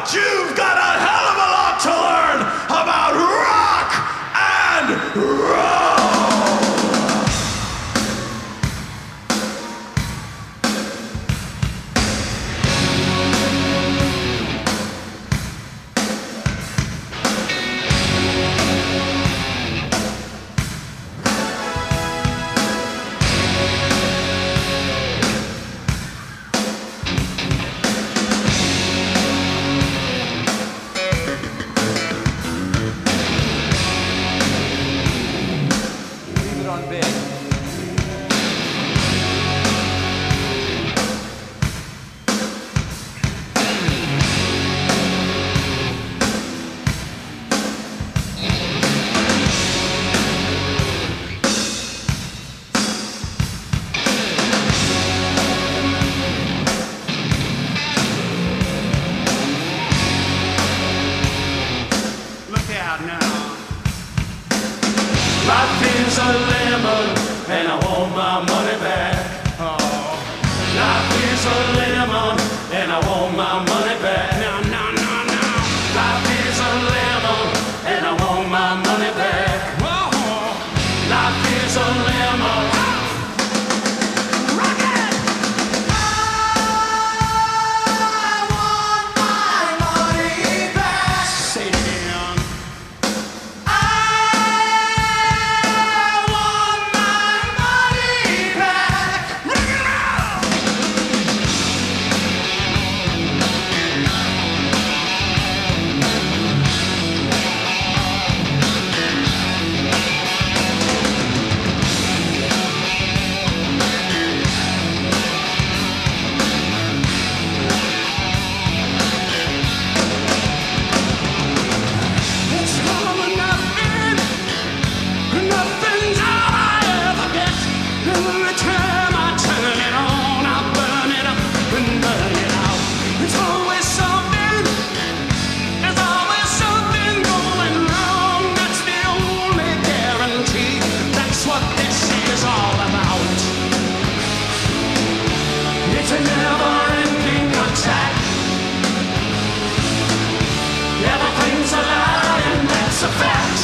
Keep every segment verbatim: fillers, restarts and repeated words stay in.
but you've got a hell of a lot to learn about rock and roll. On bed. Look out now. Life is a lemon, and I want my money back. Oh. Life is a lemon, and I want my money back. No, no, no, no. Life is a lemon, and I want my money back. Whoa. Life is a lemon. Rock it! I want my money back. Say it again. It's a never-ending attack. Everything's a lie, and that's a fact.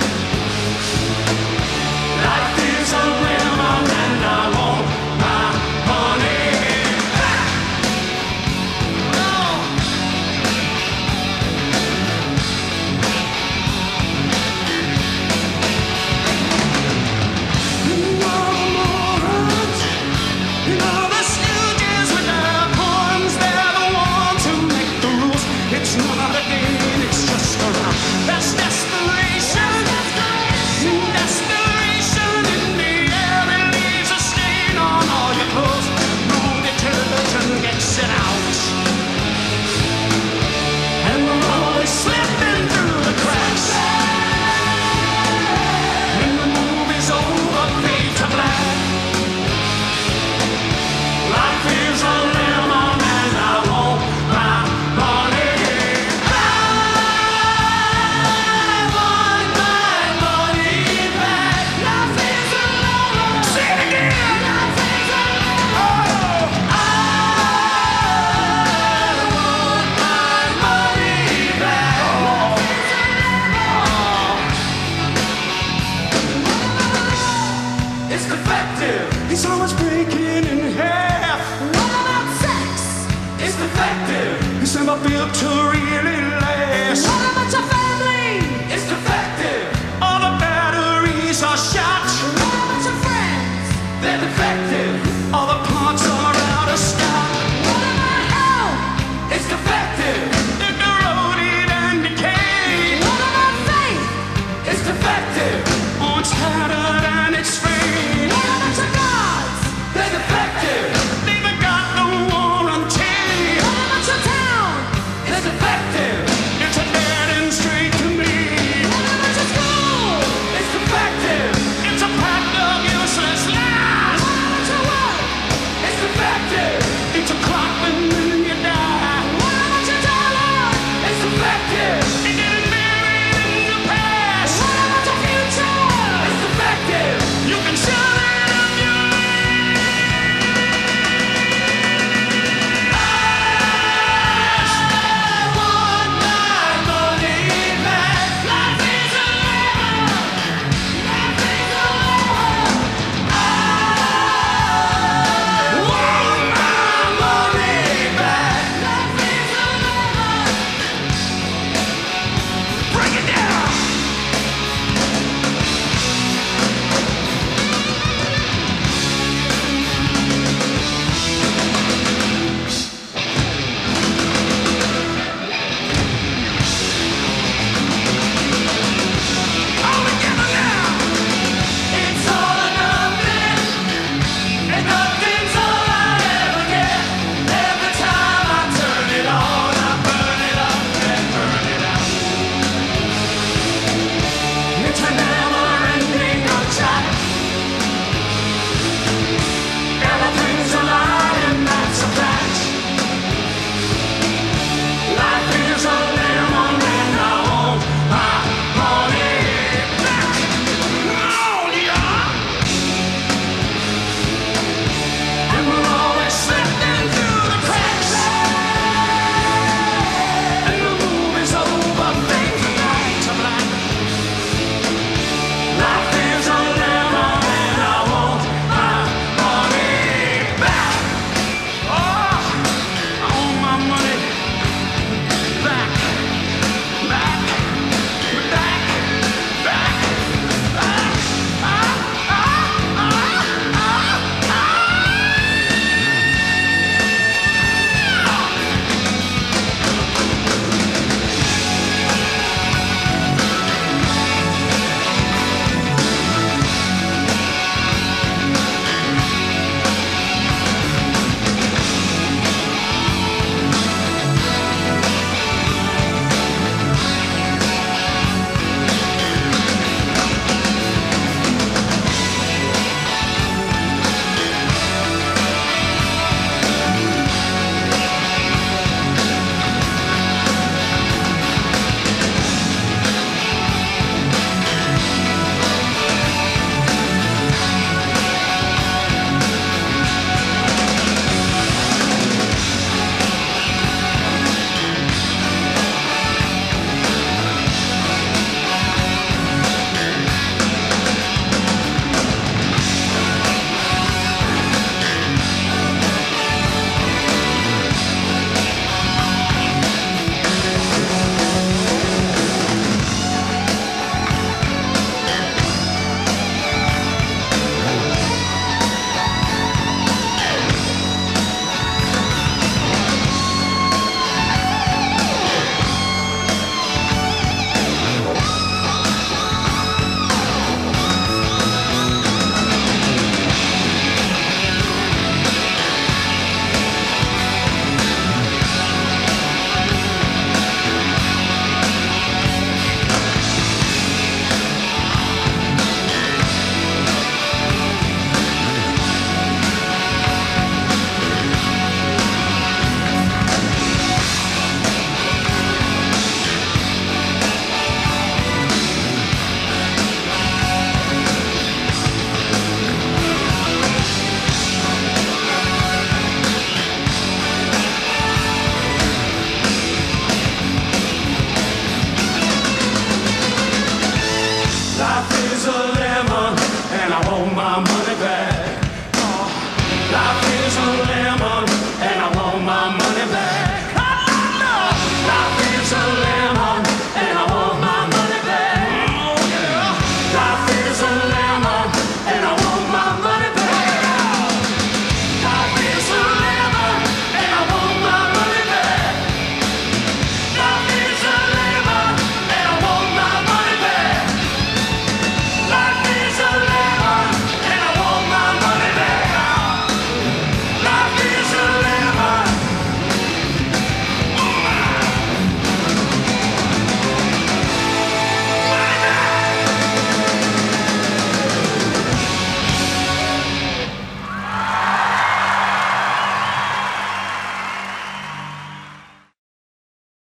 Life is a lemon, and I want my money back. Oh. You are the morons. You know the stooges with their poems. They're the ones who make the rules. It's not a game, it's just a round. That's desperation. Desperation in the air. It leaves a stain on all your clothes. No detergent gets it out. And we're always slipping through the cracks. When the movie's over, fade to black. Life is a lemon, and I want my money back. I want my money back. Life is a lemon. Say it again. Life is a lemon. Oh, I want my money back. Life is a lemon. It's defective. It's always breaking in half. What about sex? It's defective. It's never built to really last. What about your